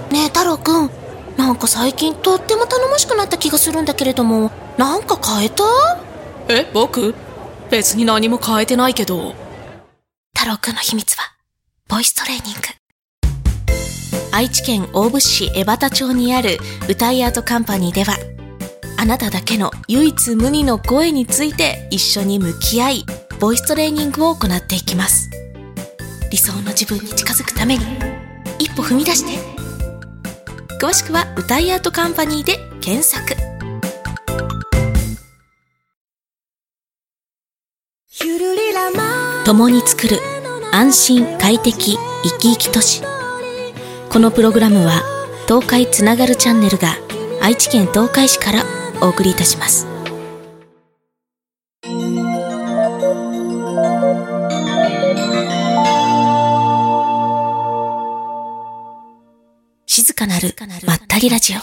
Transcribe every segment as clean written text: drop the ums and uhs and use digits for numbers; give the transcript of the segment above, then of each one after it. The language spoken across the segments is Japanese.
ねえ太郎くん、なんか最近とっても頼もしくなった気がするんだけれども、なんか変えた？ 僕？別に何も変えてないけど。 太郎くんの秘密はボイストレーニング。愛知県大府市江端町にある歌いアートカンパニーでは、あなただけの唯一無二の声について一緒に向き合い、ボイストレーニングを行っていきます。理想の自分に近づくために一歩踏み出して。詳しくは歌いアートカンパニーで検索。共に作る安心快適生き生き都市。このプログラムは東海つながるチャンネルが愛知県東海市からお送りいたします。静かなるまったりラジオ。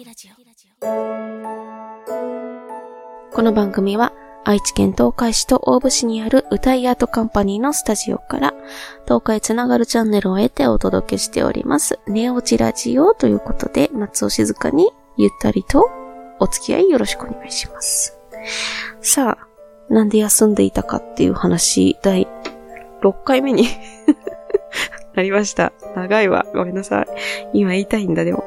この番組は愛知県東海市と大府市にある歌いアートカンパニーのスタジオから東海つながるチャンネルを得てお届けしております寝落ちラジオということで、松尾静香にゆったりとお付き合いよろしくお願いします。さあ、なんで休んでいたかっていう話、第6回目になりました。長いわ。ごめんなさい。今言いたいんだ、でも。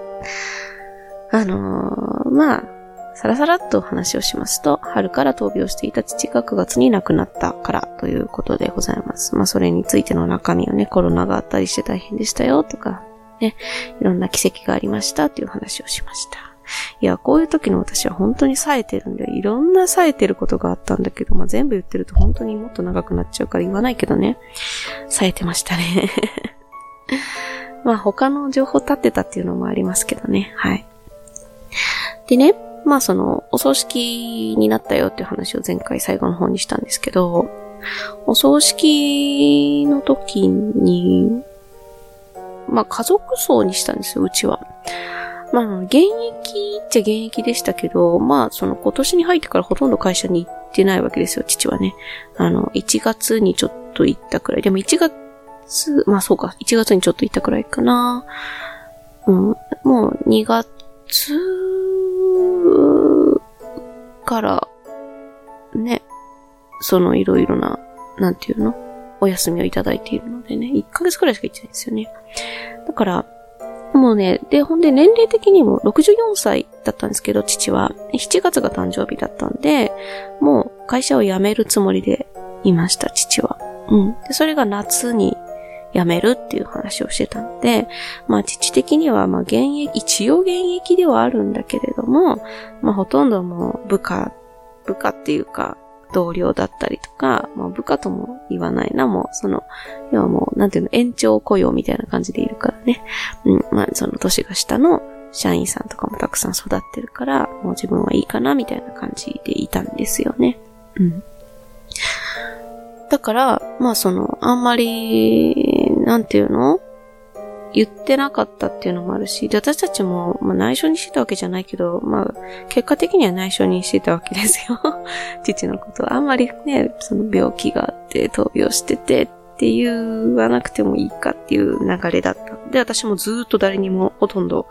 さらさらっと話をしますと、春から闘病していた父が9月に亡くなったからということでございます。それについての中身をね、コロナがあったりして大変でしたよとか、ね、いろんな奇跡がありましたっていう話をしました。いや、こういう時の私は本当に冴えてるんで、いろんな冴えてることがあったんだけど、全部言ってると本当にもっと長くなっちゃうから言わないけどね、冴えてましたね。他の情報立ってたっていうのもありますけどね。はい。でね、お葬式になったよっていう話を前回最後の方にしたんですけど、お葬式の時に、家族葬にしたんですよ、うちは。現役っちゃ現役でしたけど、今年に入ってからほとんど会社に行ってないわけですよ、父はね。1月にちょっと行ったくらい。でも1月にちょっと行ったくらいかな。もう2月からね、いろいろな、お休みをいただいているのでね、1ヶ月くらいしか行ってないんですよね。だから、もうね、ほんで年齢的にも64歳だったんですけど、父は7月が誕生日だったんで、もう会社を辞めるつもりでいました、父は。で、それが夏に辞めるっていう話をしてたので、父的には一応現役ではあるんだけれども、ほとんどもう部下っていうか、同僚だったりとか、部下とも言わないな、要はもう、延長雇用みたいな感じでいるからね。年が下の社員さんとかもたくさん育ってるから、もう自分はいいかな、みたいな感じでいたんですよね。だから、あんまり、言ってなかったっていうのもあるし、で、私たちも、内緒にしてたわけじゃないけど、結果的には内緒にしてたわけですよ。父のことは。あんまりね、病気があって、闘病しててって言わなくてもいいかっていう流れだった。で、私もずーっと誰にもほとんど、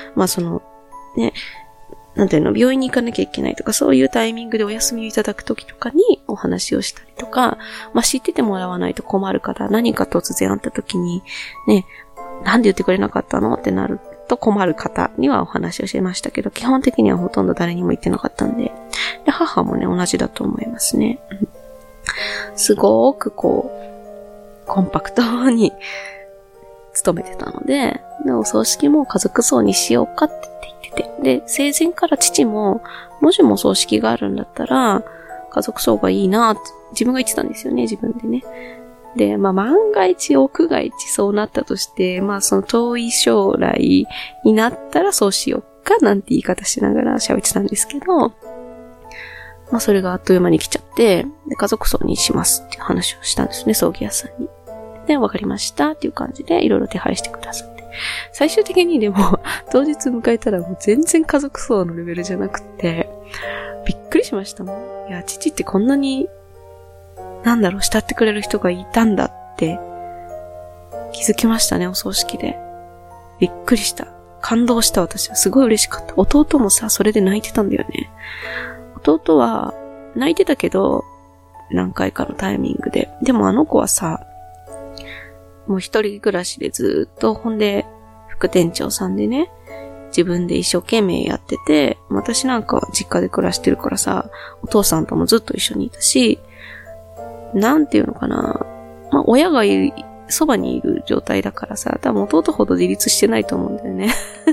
病院に行かなきゃいけないとか、そういうタイミングでお休みをいただくときとかにお話をしたりとか、知っててもらわないと困る方、何か突然あったときに、ね、なんで言ってくれなかったのってなると困る方にはお話をしましたけど、基本的にはほとんど誰にも言ってなかったんで、で母もね、同じだと思いますね。すごくコンパクトに勤めてたので、お葬式も家族葬にしようかって言ってて、で、生前から父も、もしもお葬式があるんだったら、家族葬がいいなって自分が言ってたんですよね、自分でね。で、万が一、屋外地そうなったとして、遠い将来になったらそうしようかなんて言い方しながら喋ってたんですけど、それがあっという間に来ちゃって、で、家族葬にしますっていう話をしたんですね、葬儀屋さんに。で、わかりましたっていう感じでいろいろ手配してくださって。最終的にでも、当日迎えたらもう全然家族葬のレベルじゃなくて、びっくりしましたもん。いや、父ってこんなに、慕ってくれる人がいたんだって気づきましたね、お葬式で。びっくりした。 感動した私は。すごい嬉しかった。弟もさ、それで泣いてたんだよね。弟は泣いてたけど、何回かのタイミングで。でもあの子はさ、もう一人暮らしでずっと、ほんで、副店長さんでね、自分で一生懸命やってて、私なんかは実家で暮らしてるからさ、お父さんともずっと一緒にいたし、なんていうのかな。まあ、親がそばにいる状態だからさ、多分弟ほど自立してないと思うんだよね。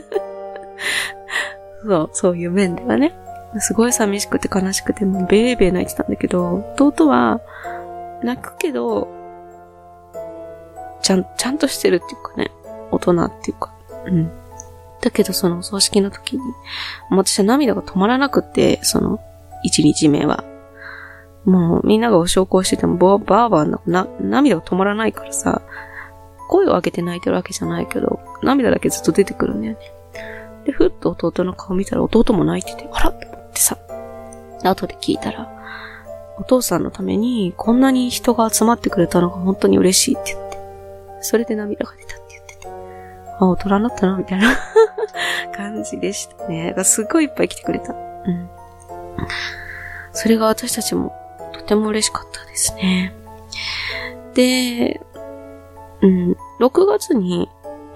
そういう面ではね。すごい寂しくて悲しくて、もうベーベー泣いてたんだけど、弟は、泣くけど、ちゃんとしてるっていうかね、大人っていうか、うん。だけどその葬式の時に、私は涙が止まらなくて、その、1日目は。もうみんながお焼香しててもバーバー涙が止まらないからさ、声を上げて泣いてるわけじゃないけど、涙だけずっと出てくるんだよね。で、ふっと弟の顔見たら弟も泣いてて、あらと思ってさ、後で聞いたら、お父さんのためにこんなに人が集まってくれたのが本当に嬉しいって言って、それで涙が出たって言ってて、あ、大人になったなみたいな感じでしたね。だからすごいいっぱい来てくれた。うん。それが私たちもとても嬉しかったですね。で、6月に、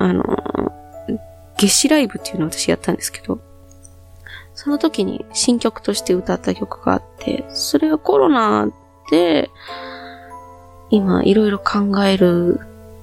月始ライブっていうのを私やったんですけど、その時に新曲として歌った曲があって、それはコロナで、今いろいろ考える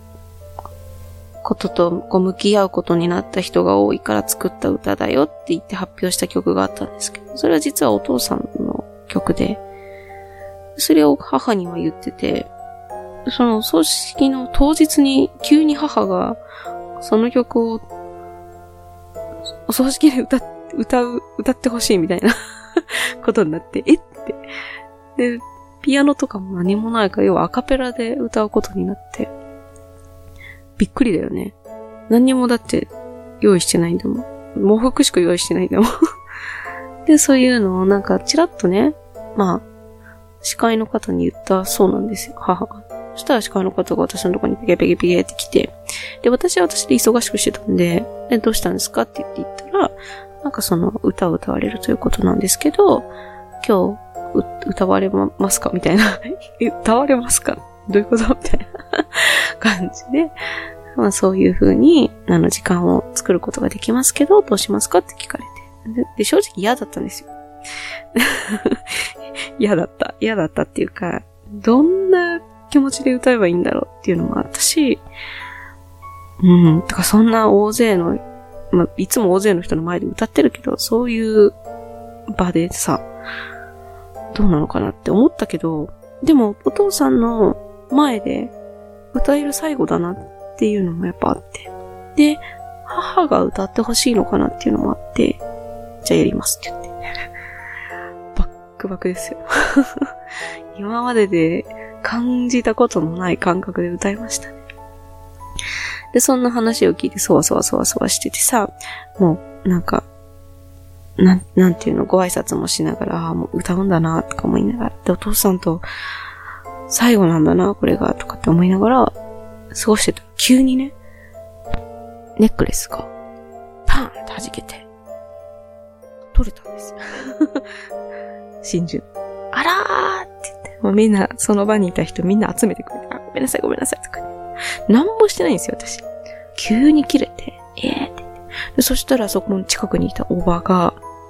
ことと向き合うことになった人が多いから作った歌だよって言って発表した曲があったんですけど、それは実はお父さんの曲で、それを母には言ってて、その葬式の当日に急に母がその曲をお葬式で歌ってほしいみたいなことになって、って。で、ピアノとかも何もないから、要はアカペラで歌うことになって、びっくりだよね。何にもだって用意してないんだもん。喪服しか用意してないんだもん。で、そういうのをなんかチラッとね、まあ、司会の方に言ったそうなんですよ、母が。そしたら司会の方が私のところにペケペケって来て、で、私は私で忙しくしてたんで、どうしたんですかって言ったら、なんかその歌を歌われるということなんですけど、今日歌われますかみたいな。歌われますかどういうことみたいな感じで、まあそういう風に、時間を作ることができますけど、どうしますかって聞かれて。で、正直嫌だったんですよ。嫌だったっていうか、どんな気持ちで歌えばいいんだろうっていうのもあったし、とかそんな大勢の、まあ、いつも大勢の人の前で歌ってるけど、そういう場でさ、どうなのかなって思ったけど、でもお父さんの前で歌える最後だなっていうのもやっぱあって。で、母が歌ってほしいのかなっていうのもあって、じゃあやりますって言って。バックバクですよ。今までで感じたことのない感覚で歌いましたね。で、そんな話を聞いてそわそわしててさ、もうなんか、なんていうの、ご挨拶もしながら、もう歌うんだなとか思いながら、で、お父さんと最後なんだな、これが、とかって思いながら、過ごしてたら、急にね、ネックレスが、パーンって弾けて、取れたんです。真珠。あらーって言って、もうみんな、その場にいた人みんな集めてくれて、ごめんなさいとかね。何もしてないんですよ、私。急に切れて、って言って。で、そしたらそこの近くにいたおばが、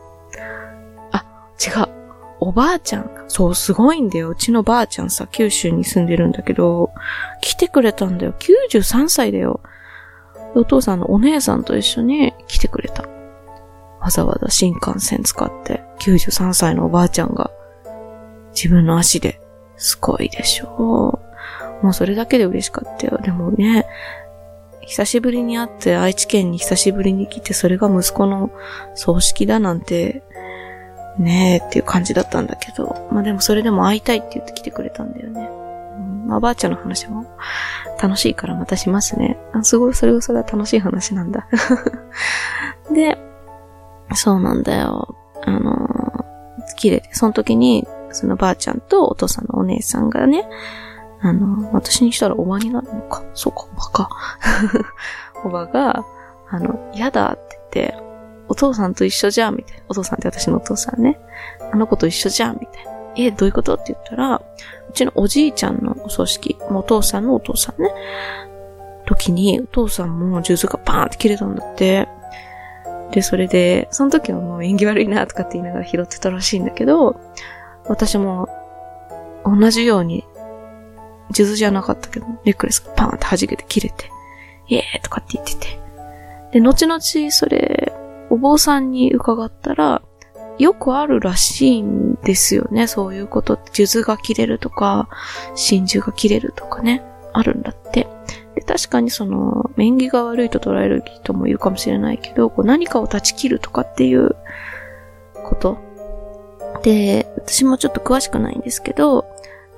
違う。おばあちゃんが、そう、すごいんだよ。うちのばあちゃんさ、九州に住んでるんだけど、来てくれたんだよ。93歳だよ。お父さんのお姉さんと一緒に来てくれた。わざわざ新幹線使って、93歳のおばあちゃんが、自分の足で、すごいでしょう。もうそれだけで嬉しかったよ。でもね、久しぶりに会って愛知県に久しぶりに来て、それが息子の葬式だなんて、ねえっていう感じだったんだけど、まあでもそれでも会いたいって言って来てくれたんだよね。まあばあちゃんの話も楽しいからまたしますね。すごい、それは楽しい話なんだ。で、そうなんだよ。綺麗で、その時に、そのばあちゃんとお父さんのお姉さんがね、私にしたらおばになるのか。そうか、おばか。おばが、やだって。 て、お父さんと一緒じゃんみたいな。お父さんって私のお父さんね。あの子と一緒じゃんみたいな。どういうことって言ったら、うちのおじいちゃんのお葬式、お父さんのお父さんね。時に、お父さんも数珠がバーンって切れたんだって。で、それで、その時はもう縁起悪いなとかって言いながら拾ってたらしいんだけど、私も同じように、数珠じゃなかったけど、ネックレスがパーンって弾けて切れて、とかって言ってて。で、後々それ、お坊さんに伺ったら、よくあるらしいんですよね、そういうことって。数珠が切れるとか、真珠が切れるとかね、あるんだって。で、確かに縁起が悪いと捉える人もいるかもしれないけど、何かを断ち切るとかっていうことで、私もちょっと詳しくないんですけど、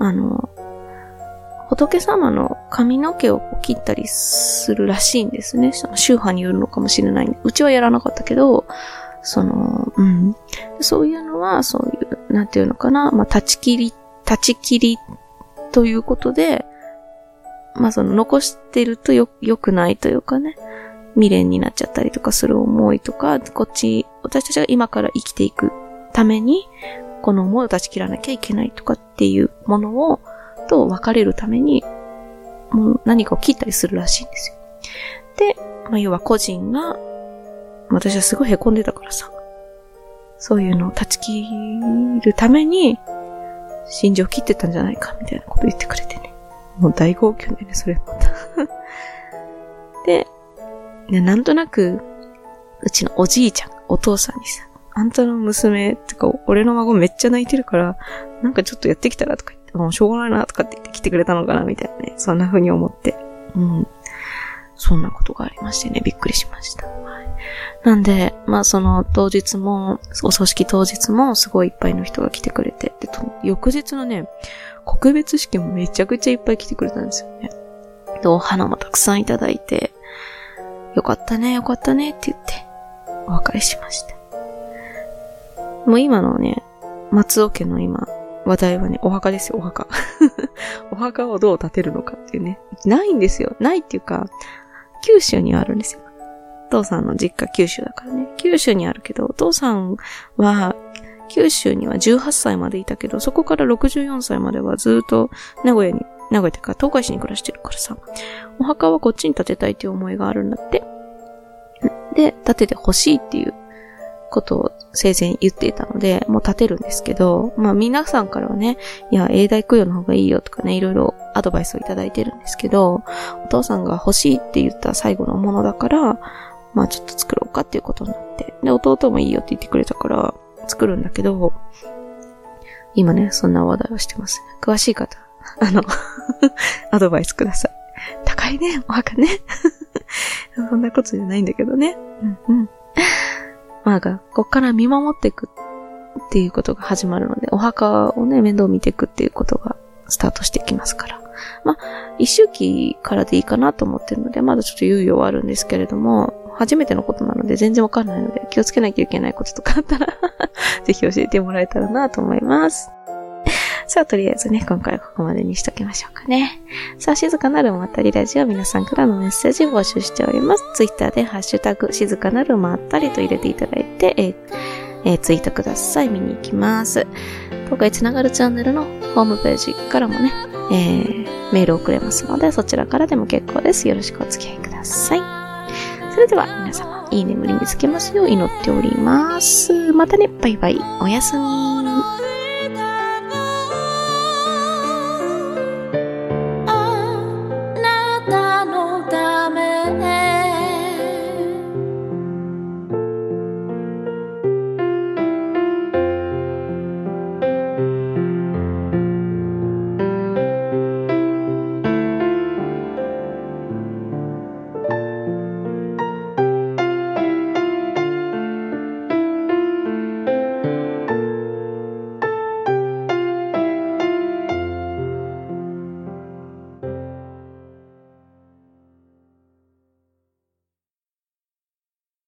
仏様の髪の毛を切ったりするらしいんですね。宗派によるのかもしれない。うちはやらなかったけど、そういうのは、そういう、なんていうのかな、断ち切りということで、残してると良くないというかね、未練になっちゃったりとかする思いとか、私たちが今から生きていくために、この思いを断ち切らなきゃいけないとかっていうものと別れるために、もう何かを切ったりするらしいんですよ。で、要は個人が、私はすごい凹んでたからさ、そういうのを断ち切るために、真珠を切ってたんじゃないか、みたいなこと言ってくれてね。もう大号泣だよね、それまた。で、なんとなく、うちのおじいちゃん、お父さんにさ、あんたの娘とか、俺の孫めっちゃ泣いてるから、なんかちょっとやってきたらとか言って、もうしょうがないなとかって言って来てくれたのかな、みたいなね。そんな風に思って。そんなことがありましてね、びっくりしました。はい、なんで、その当日も、お葬式当日もすごいいっぱいの人が来てくれて、で、翌日のね、告別式もめちゃくちゃいっぱい来てくれたんですよね。で、お花もたくさんいただいて、よかったね、よかったねって言って、お別れしました。もう今のね、松尾家の話題はね、お墓ですよ、お墓。お墓をどう建てるのかっていうね。ないんですよ。ないっていうか、九州にはあるんですよ。お父さんの実家九州だからね。九州にあるけど、お父さんは、九州には18歳までいたけど、そこから64歳まではずっと名古屋っていうか東海市に暮らしてるからさ、お墓はこっちに建てたいっていう思いがあるんだって。で、建ててほしいっていうことを生前言っていたので、もう建てるんですけど、皆さんからはね、いや、永代供養の方がいいよとかね、いろいろアドバイスをいただいてるんですけど、お父さんが欲しいって言った最後のものだから、ちょっと作ろうかっていうことになって、で、弟もいいよって言ってくれたから、作るんだけど、今ね、そんな話題をしてます。詳しい方、アドバイスください。高いね、お墓ね。そんなことじゃないんだけどね。こっから見守っていくっていうことが始まるので、お墓をね、面倒見ていくっていうことがスタートしていきますから。一周期からでいいかなと思ってるので、まだちょっと猶予はあるんですけれども、初めてのことなので全然わかんないので、気をつけなきゃいけないこととかあったら、ぜひ教えてもらえたらなと思います。さあ、とりあえずね、今回はここまでにしときましょうかね。さあ、静かなるまったりラジオ、皆さんからのメッセージを募集しております。ツイッターでハッシュタグ、静かなるまったりと入れていただいて、ツイートください。見に行きます。東海つながるチャンネルのホームページからもね、メールを送れますので、そちらからでも結構です。よろしくお付き合いください。それでは皆様、いい眠りにつけますよう祈っております。またね、バイバイ、おやすみ。